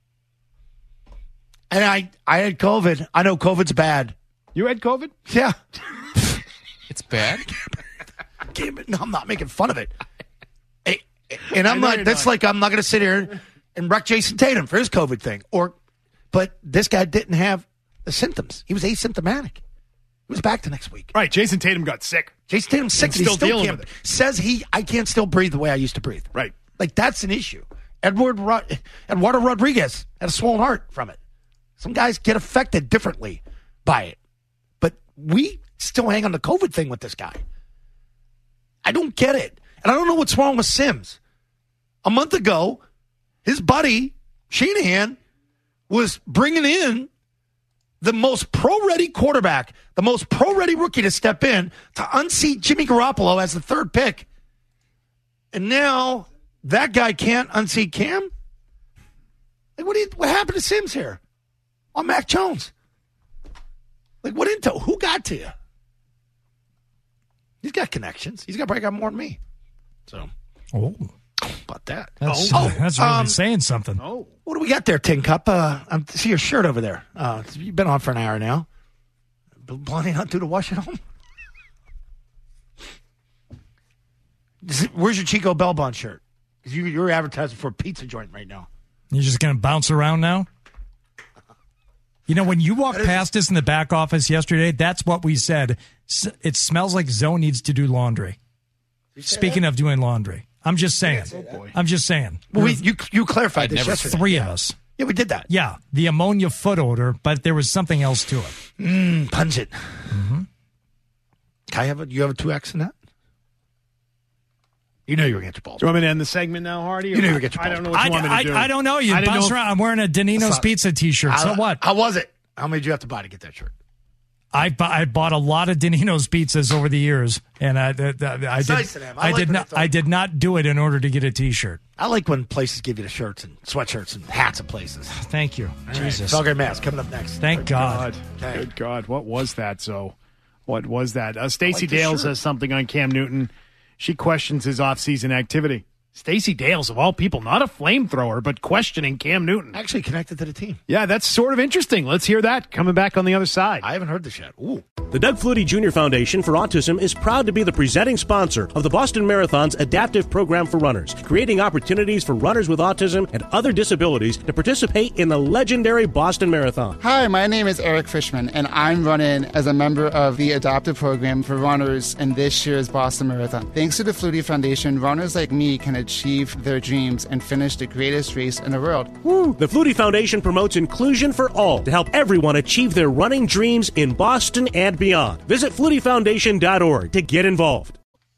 S6: And I, I had COVID. I know COVID's bad.
S5: You had COVID?
S6: Yeah.
S3: It's bad?
S6: No, I'm not making fun of it. Hey, and I'm
S5: I know
S6: not,
S5: you're
S6: that's
S5: not.
S6: like, I'm not going to sit here and wreck Jason Tatum for his COVID thing. Or, but this guy didn't have the symptoms. He was asymptomatic. He was back the next week.
S5: Right. Jason Tatum got sick.
S6: Jason Tatum's sick.
S5: And
S6: And he
S5: still
S6: still
S5: dealing
S6: can't,
S5: with it.
S6: says he, I can't still breathe the way I used to breathe.
S5: Right.
S6: Like, that's an issue. Edward Rod- Eduardo Rodriguez had a swollen heart from it. Some guys get affected differently by it. But we still hang on the COVID thing with this guy. I don't get it. And I don't know what's wrong with Sims. A month ago, his buddy, Shanahan, was bringing in the most pro-ready quarterback, the most pro-ready rookie to step in to unseat Jimmy Garoppolo as the third pick. And now that guy can't unseat Cam? Like, what, do you, what happened to Sims here? On Mac Jones? Like, what intel? Who got to you? He's got connections. He's got probably got more than me. So,
S10: oh,
S6: about that.
S10: That's,
S6: oh,
S10: that's really
S6: um,
S10: saying something.
S6: Oh, what do we got there, Tin Cup? Uh, I see your shirt over there. Uh, you've been on for an hour now. Planning not to to wash it home. Is it, where's your Chico Bell Bond shirt? Because you, you're advertising for a pizza joint right now.
S10: You're just going to bounce around now? You know, when you walked past us in the back office yesterday, that's what we said. S- It smells like Zoe needs to do laundry. Speaking of doing laundry, I'm just saying.
S6: Oh,
S10: I'm just saying.
S6: Well, we, you you clarified this
S10: Never
S6: yesterday.
S10: Three of us.
S6: Yeah, we did that.
S10: Yeah, the ammonia foot odor, but there was something else to it.
S6: Mmm, pungent. Mm-hmm. Can I have a, you have a two X in that? You know you were going to get your balls.
S5: Do you want me to end the segment now, Hardy?
S6: You know you were going to get your
S5: I
S6: balls.
S5: don't know what you
S10: I,
S5: want me to
S10: I,
S5: do.
S10: I don't know. You
S5: I didn't
S10: bounce
S5: know if-
S10: around. I'm wearing a Danino's
S6: not-
S10: Pizza T-shirt. So
S6: How,
S10: what?
S6: How was it? How many did you have to buy to get that shirt?
S10: I, bu- I bought a lot of Danino's pizzas over the years, and I, I, I, I
S6: It's
S10: did.
S6: nice of them. I
S10: I,
S6: like
S10: did
S6: when
S10: not.
S6: it's all-
S10: I did not do it in order to get a T-shirt.
S6: I like when places give you the shirts and sweatshirts and hats and places.
S10: Thank you,
S6: All right,
S10: Jesus.
S6: Felger Mass coming up next.
S10: Thank
S5: Good
S10: God.
S5: God. Good God. What was that, so? What was that? Uh, Stacey
S6: like the
S5: Dale
S6: shirt.
S5: says something on Cam Newton. She questions his offseason activity. Stacey Dales, of all people, not a flamethrower, but questioning Cam Newton.
S6: Actually connected to the team.
S5: Yeah, that's sort of interesting. Let's hear that coming back on the other side.
S6: I haven't heard this yet. Ooh.
S1: The Doug Flutie Junior Foundation for Autism is proud to be the presenting sponsor of the Boston Marathon's adaptive program for runners, creating opportunities for runners with autism and other disabilities to participate in the legendary Boston Marathon.
S20: Hi, my name is Eric Fishman, and I'm running as a member of the adaptive program for runners in this year's Boston Marathon. Thanks to the Flutie Foundation, runners like me can achieve their dreams and finish the greatest race in the world.
S1: Woo! The Flutie Foundation promotes inclusion for all to help everyone achieve their running dreams in Boston and beyond. Visit flutie foundation dot org to get involved.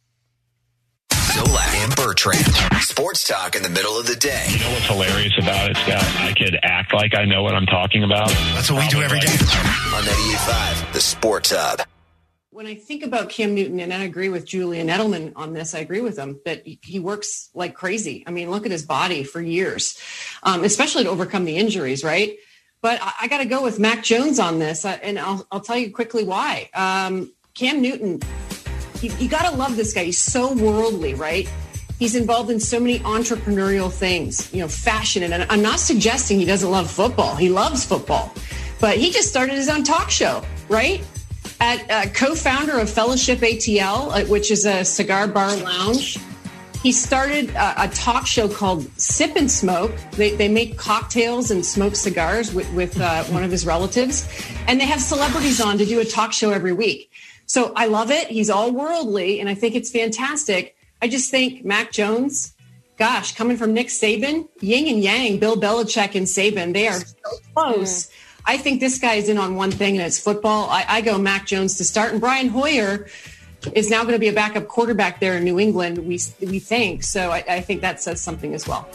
S16: Zolak and Bertrand. Sports talk in the middle of the day.
S21: You know what's hilarious about it, Scott? I could act like I know what I'm talking about.
S6: That's what we do every day.
S16: On ninety-eight point five, the Sports Hub.
S22: When I think about Cam Newton, and I agree with Julian Edelman on this, I agree with him that he works like crazy. I mean, look at his body for years, um, especially to overcome the injuries, right? But I, I got to go with Mac Jones on this, uh, and I'll, I'll tell you quickly why. Um, Cam Newton, you, you got to love this guy. He's so worldly, right? He's involved in so many entrepreneurial things, you know, fashion. And I'm not suggesting he doesn't love football. He loves football. But he just started his own talk show, right? at uh, co-founder of Fellowship A T L, uh, which is a cigar bar lounge. He started a, a talk show called Sip and Smoke. They, they make cocktails and smoke cigars with, with uh, one of his relatives. And they have celebrities on to do a talk show every week. So I love it. He's all worldly, and I think it's fantastic. I just think Mac Jones, gosh, coming from Nick Saban, yin and yang, Bill Belichick and Saban, they are so close. I think this guy is in on one thing, and it's football. I, I go Mac Jones to start. And Brian Hoyer is now going to be a backup quarterback there in New England, we we think. So I, I think that says something as well.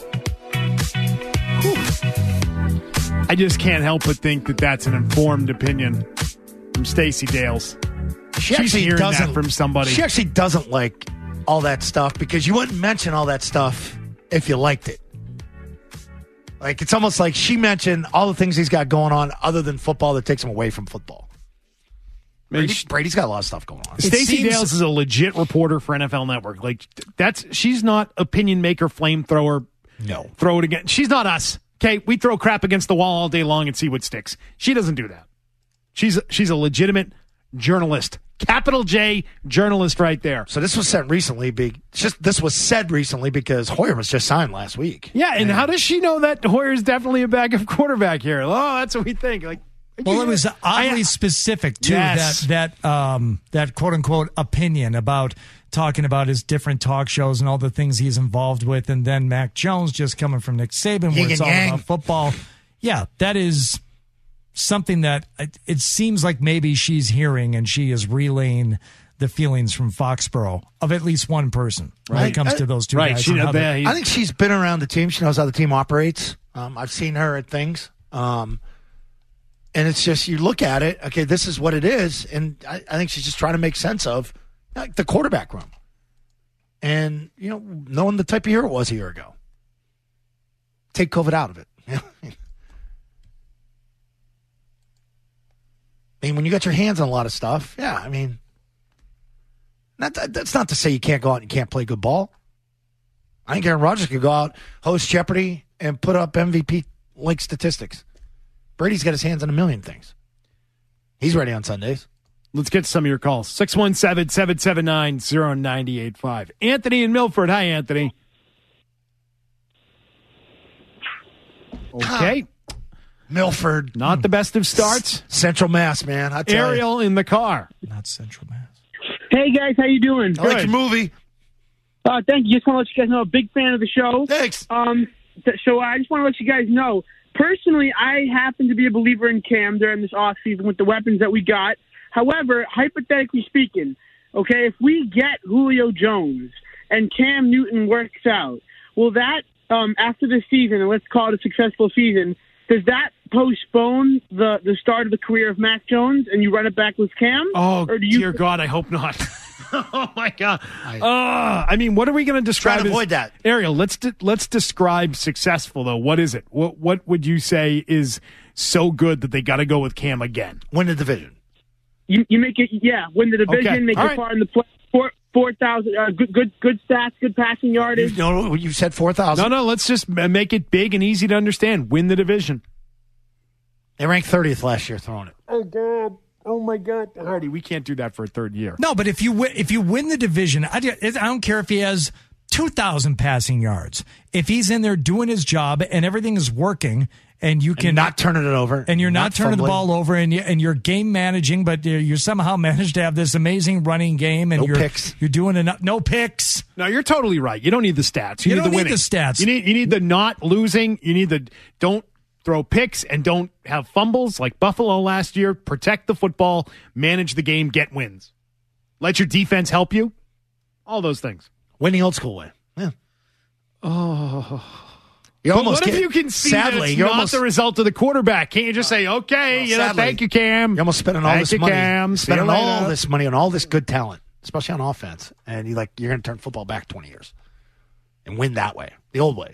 S5: I just can't help but think that that's an informed opinion from Stacey Dales.
S6: She
S5: She's
S6: actually
S5: hearing
S6: doesn't,
S5: that from somebody.
S6: She actually doesn't like all that stuff because you wouldn't mention all that stuff if you liked it. Like, it's almost like she mentioned all the things he's got going on other than football that takes him away from football. Brady, Brady's got a lot of stuff going on.
S5: Stacey
S6: seems-
S5: Dales is a legit reporter for N F L Network. Like, that's she's not opinion maker, flamethrower.
S6: No.
S5: Throw it again. She's not us. Okay, we throw crap against the wall all day long and see what sticks. She doesn't do that. She's she's a legitimate journalist. Capital J journalist right there.
S6: So this was said recently. Be, just this was said recently because Hoyer was just signed last week.
S5: Yeah, and how does she know that Hoyer's definitely a backup quarterback here? Oh, that's what we think. Like,
S10: well, it was oddly
S5: I,
S10: specific too.
S5: Yes.
S10: That that um that quote unquote opinion about talking about his different talk shows and all the things he's involved with, and then Mac Jones just coming from Nick Saban, where it's all
S6: yang.
S10: about football. Yeah, that is something that it, it seems like maybe she's hearing, and she is relaying the feelings from Foxborough of at least one person when
S6: Right.
S10: it comes
S6: I-
S10: to those two
S5: right,
S10: guys.
S5: she-
S10: and how they-
S6: I think she's been around the team. She knows how the team operates. Um, I've seen her at things. Um, and it's just, you look at it, okay, this is what it is. And I, I think she's just trying to make sense of like, the quarterback room. And, you know, knowing the type of year it was a year ago. Take COVID out of it. I mean, when you got your hands on a lot of stuff, yeah, I mean, not, that's not to say you can't go out and you can't play good ball. I think Aaron Rodgers could go out, host Jeopardy, and put up M V P-like statistics. Brady's got his hands on a million things. He's ready on Sundays.
S5: Let's get some of your calls. six one seven, seven seven nine, zero nine eight five. Anthony in Milford. Hi, Anthony. Okay.
S6: Milford.
S5: Not the best of starts.
S6: Central Mass, man. I tell
S5: Ariel in the car.
S10: Not Central Mass.
S8: Hey guys, how you doing?
S6: I like your movie.
S8: Uh, thank you. Just want to let you guys know, I'm a big fan of the show.
S6: Thanks.
S8: Um, th- so I just want to let you guys know, personally, I happen to be a believer in Cam during this offseason with the weapons that we got. However, hypothetically speaking, okay, if we get Julio Jones and Cam Newton works out, will that, um, after this season, and let's call it a successful season, does that postpone the, the start of the career of Mac Jones and you run it back with Cam?
S5: Oh,
S8: or do you-
S5: dear God, I hope not. Oh, my God. I, uh, I mean, what are we going to describe
S6: Try to
S5: as-
S6: avoid that.
S5: Ariel, let's de- let's describe successful, though. What is it? What, what would you say is so good that they got to go with Cam again?
S6: Win the division.
S8: You, you make it, yeah, win the division,
S5: Okay.
S8: make
S5: All
S8: it
S5: right.
S8: far in the play. Four four thousand, uh, good good good stats, good passing yardage.
S6: No, you said four thousand.
S5: No, no, let's just m- make it big and easy to understand. Win the division.
S6: They ranked thirtieth last year throwing it.
S5: Oh, God. Oh, my God. Hardy, we can't do that for a third year.
S10: No, but if you win, if you win the division, I, I don't care if he has two thousand passing yards. If he's in there doing his job and everything is working, and you can
S6: And not turning it over,
S10: and you're not,
S6: not
S10: turning
S6: fumbling.
S10: the ball over, and you, and you're game managing, but you you somehow managed to have this amazing running game, and
S6: No
S10: you're
S6: picks.
S10: you're doing enough. No picks.
S5: No, you're totally right. You don't need the stats. You,
S10: You
S5: need
S10: don't
S5: the
S10: need
S5: winning.
S10: the stats.
S5: You need you need the not losing. You need the don't throw picks and don't have fumbles like Buffalo last year. Protect the football, manage the game, get wins. Let your defense help you. All those things.
S6: Win the old school way. Yeah.
S5: Oh.
S6: You
S5: But
S6: almost
S5: what if
S6: get-
S5: you can see
S6: sadly,
S5: that it's
S6: you're
S5: not
S6: almost-
S5: the result of the quarterback? Can't you just say, okay,
S6: Well,
S5: you know,
S6: sadly,
S5: thank you, Cam.
S6: You're almost spending all
S5: Thank
S6: this
S5: you,
S6: money,
S5: Cam. See
S6: spending
S5: you
S6: all
S5: later.
S6: this money on all this good talent, especially on offense, and you like you're going to turn football back twenty years and win that way, the old way.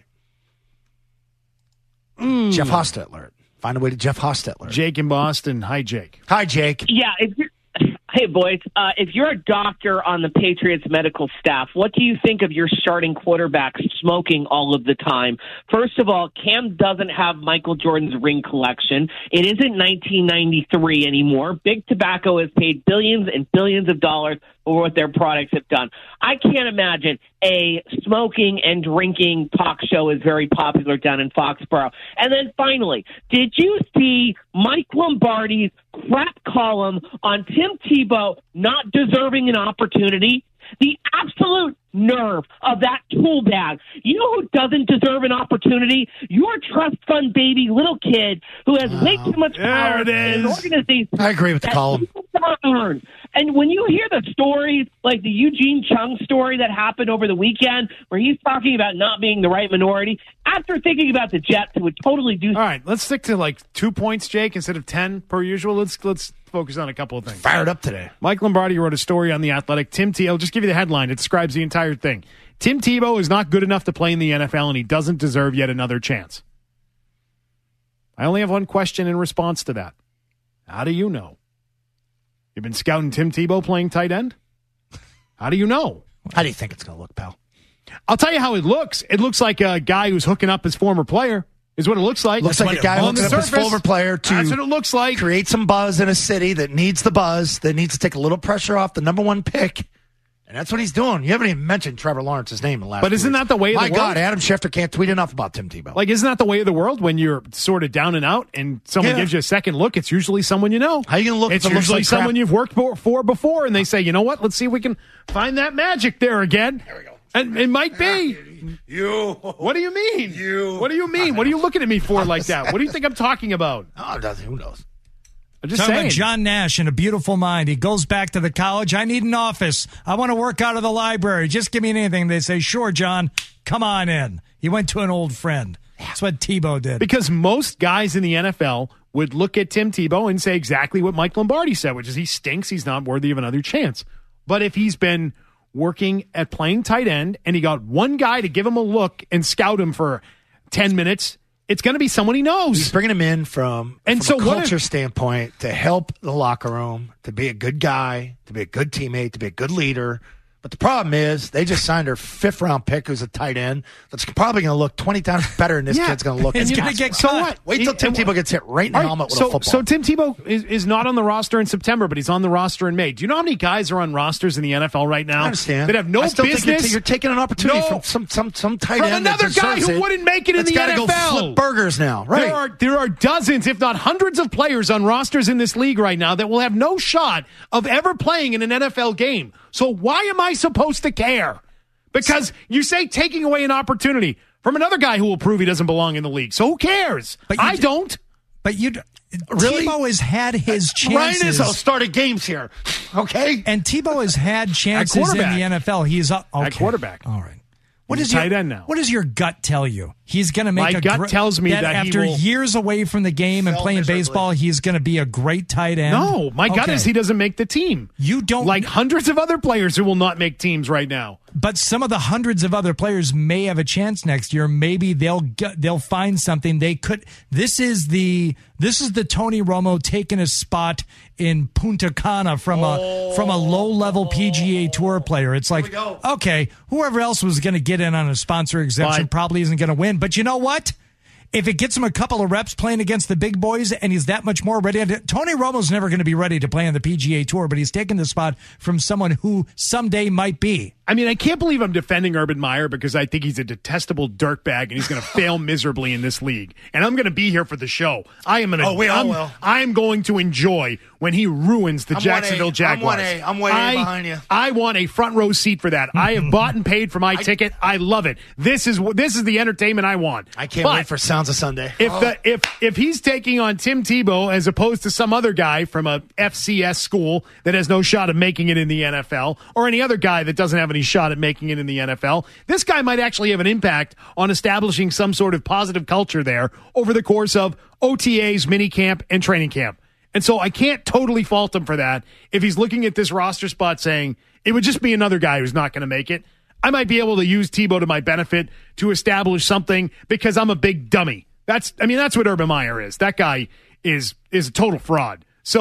S5: Mm.
S6: Jeff Hostetler, find a way to Jeff Hostetler.
S5: Jake in Boston. Hi, Jake.
S6: Hi, Jake.
S8: Yeah, it's,
S7: Hey, boys, uh, if you're a doctor on the Patriots medical staff, what do you think of your starting quarterback smoking all of the time? First of all, Cam doesn't have Michael Jordan's ring collection. It isn't nineteen ninety-three anymore. Big Tobacco has paid billions and billions of dollars for what their products have done. I can't imagine a smoking and drinking talk show is very popular down in Foxborough. And then finally, did you see Mike Lombardi's crap column on Tim Tebow not deserving an opportunity? The absolute nerve of that tool bag. You know who doesn't deserve an opportunity? Your trust fund baby little kid who has wow. way too much power in an organization.
S6: I agree with the column.
S7: Earn. And when you hear the stories, like the Eugene Chung story that happened over the weekend, where he's talking about not being the right minority, after thinking about the Jets, it would totally do.
S5: All right, let's stick to like two points, Jake, instead of ten per usual. Let's let's focus on a couple of things.
S6: Fired up today.
S5: Mike Lombardi wrote a story on The Athletic. Tim Tebow, I'll just give you the headline. It describes the entire thing. Tim Tebow is not good enough to play in the N F L, and he doesn't deserve yet another chance. I only have one question in response to that. How do you know? You've been scouting Tim Tebow playing tight end? How do you know?
S6: How do you think it's going to look, pal?
S5: I'll tell you how it looks. It looks like a guy who's hooking up his former player, is what it looks like.
S6: Looks like a guy hooking up his former player to
S5: That's what it looks like.
S6: Create some buzz in a city that needs the buzz, that needs to take a little pressure off the number one pick. And that's what he's doing. You haven't even mentioned Trevor Lawrence's name in the last
S5: But isn't
S6: weeks.
S5: that the way of
S6: My
S5: the world?
S6: God, Adam Schefter can't tweet enough about Tim Tebow.
S5: Like, isn't that the way of the world when you're sort of down and out and someone
S6: Yeah.
S5: gives you a second look? It's usually someone you know.
S6: How you going to look
S5: It's
S6: if it looks
S5: usually
S6: like crap?
S5: someone you've worked for, for before, and they say, you know what? Let's see if we can find that magic there again. There we go. And it might be.
S6: You.
S5: What do you mean?
S6: You.
S5: What do you mean? What are you looking at me for like that? What do you think I'm talking about?
S6: Oh, it doesn't. Who knows?
S5: I'm just
S10: Talking
S5: saying.
S10: about John Nash in A Beautiful Mind. He goes back to the college. I need an office. I want to work out of the library. Just give me anything. They say, sure, John, come on in. He went to an old friend. That's what Tebow did.
S5: Because most guys in the N F L would look at Tim Tebow and say exactly what Mike Lombardi said, which is he stinks. He's not worthy of another chance. But if he's been working at playing tight end and he got one guy to give him a look and scout him for ten minutes, it's going to be someone he knows.
S6: He's bringing him in from,
S5: and
S6: from
S5: so
S6: a culture
S5: if,
S6: standpoint to help the locker room, to be a good guy, to be a good teammate, to be a good leader. But the problem is they just signed their fifth round pick who's a tight end that's probably going to look twenty times better than this
S5: yeah.
S6: kid's going to look.
S10: He's going to get
S5: So
S10: cut.
S5: what?
S6: Wait till Tim Tebow gets hit right in the
S5: Right,
S6: helmet with
S5: so,
S6: a football.
S5: So Tim Tebow is, is not on the roster in September, but he's on the roster in May. Do you know how many guys are on rosters in the N F L right now?
S6: I understand.
S5: That have no
S6: I still
S5: business.
S6: Think you're, you're taking an opportunity
S5: No.
S6: from some some some tight
S5: From
S6: end
S5: another
S6: that
S5: guy
S6: deserves
S5: who
S6: it.
S5: wouldn't make it in
S6: That's
S5: the N F L.
S6: Gotta go flip burgers now, right?
S5: There are there are dozens, if not hundreds, of players on rosters in this league right now that will have no shot of ever playing in an N F L game. So why am I supposed to care? Because you say taking away an opportunity from another guy who will prove he doesn't belong in the league. So who cares?
S10: But you
S5: I
S10: d-
S5: don't.
S10: But you,
S6: Really?
S10: Tebow has had his
S6: Ryan
S10: chances.
S6: Izzo started games here, okay?
S10: And Tebow has had chances in
S5: quarterback.
S10: the N F L. He's up. Okay.
S5: At quarterback.
S10: All right. What
S5: He's
S10: is
S5: a tight
S10: your,
S5: end now.
S10: What does your gut tell you? He's going to make
S5: My
S10: a
S5: gut
S10: gr-
S5: tells me that he
S10: after
S5: will-
S10: years away from the game and
S6: Fell
S10: playing
S6: miserably.
S10: baseball, he's going to be a great tight end.
S5: No, my gut
S10: Okay.
S5: is he doesn't make the team.
S10: You don't
S5: Like hundreds of other players who will not make teams right now.
S10: But some of the hundreds of other players may have a chance next year. Maybe they'll get, they'll find something they could. This is the this is the Tony Romo taking a spot in Punta Cana from a from a low level P G A Tour player. It's like, okay, whoever else was going to get in on a sponsor exemption
S5: But-
S10: probably isn't going to win. But you know what? If it gets him a couple of reps playing against the big boys and he's that much more ready, Tony Romo's never going to be ready to play on the P G A Tour, but he's taking the spot from someone who someday might be.
S5: I mean, I can't believe I'm defending Urban Meyer because I think he's a detestable dirtbag and he's going to fail miserably in this league. And I'm going to be here for the show. I am going to.
S6: Oh, we all
S5: I'm,
S6: will.
S5: I'm going to enjoy when he ruins the
S6: I'm
S5: Jacksonville
S6: one A.
S5: Jaguars.
S6: I'm one A. I'm way
S5: I,
S6: behind you.
S5: I want a front row seat for that. I have bought and paid for my ticket. I love it. This is this is the entertainment I want.
S6: I can't
S5: But
S6: wait for Sounds of Sunday.
S5: If
S6: Oh.
S5: the if if he's taking on Tim Tebow as opposed to some other guy from a F C S school that has no shot of making it in the N F L, or any other guy that doesn't have any shot at making it in the N F L, this guy might actually have an impact on establishing some sort of positive culture there over the course of O T As, minicamp, and training camp. And so I can't totally fault him for that. If he's looking at this roster spot saying it would just be another guy who's not going to make it, I might be able to use Tebow to my benefit to establish something because I'm a big dummy. That's, I mean, that's what Urban Meyer is. That guy is is a total fraud. So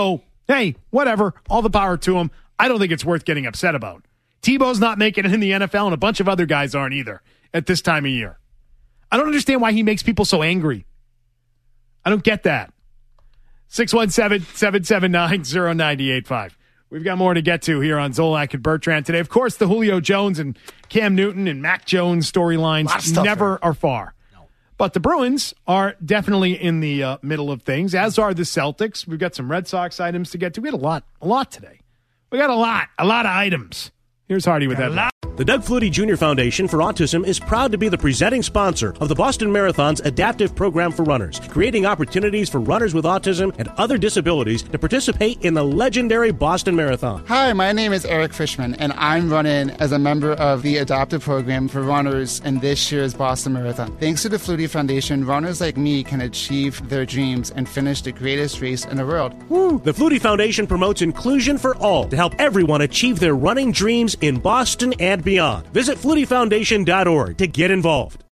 S5: Hey, whatever. All the power to him. I don't think it's worth getting upset about. Tebow's not making it in the N F L, and a bunch of other guys aren't either at this time of year. I don't understand why he makes people so angry. I don't get that. six one seven, seven seven nine, zero nine eight five. We've got more to get to here on Zolak and Bertrand today. Of course, the Julio Jones and Cam Newton and Mac Jones storylines never are far. No. But the Bruins are definitely in the uh, middle of things, as are the Celtics. We've got some Red Sox items to get to. We had a lot, a lot today. We got a lot, a lot of items. Here's Hardy with that.
S1: The Doug Flutie Junior Foundation for Autism is proud to be the presenting sponsor of the Boston Marathon's adaptive program for runners, creating opportunities for runners with autism and other disabilities to participate in the legendary Boston Marathon.
S20: Hi, my name is Eric Fishman, and I'm running as a member of the adoptive program for runners in this year's Boston Marathon. Thanks to the Flutie Foundation, runners like me can achieve their dreams and finish the greatest race in the world.
S1: Woo! The Flutie Foundation promotes inclusion for all to help everyone achieve their running dreams in Boston and beyond. Visit flutie foundation dot org to get involved.